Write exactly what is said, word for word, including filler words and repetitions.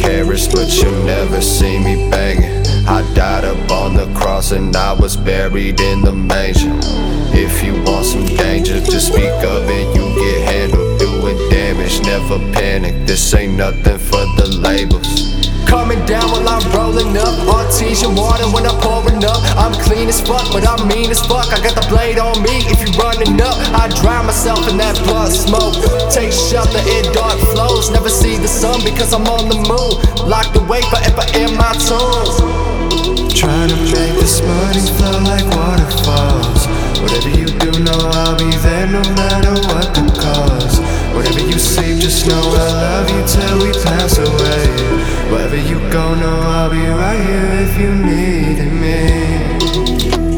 carriage, but you never see me banging. I died up on the cross and I was buried in the manger. If you want some danger, just speak up and you get handled. Doing damage, never panic, this ain't nothing for the labels. Coming down while I'm rolling up, artesian water when I'm pouring up. I'm clean as fuck, but I'm mean as fuck. I got the blade on me, if you running up, I drown myself in that blood smoke. Take shelter in dark flows, never see the sun because I'm on the moon. Locked away forever in my tomb. Trying to make this money flow like waterfalls. Whatever you do, know I'll be there no matter what the cost. Whatever you sleep, just know I love you till we pass away. Wherever you go, know I'll be right here if you need me.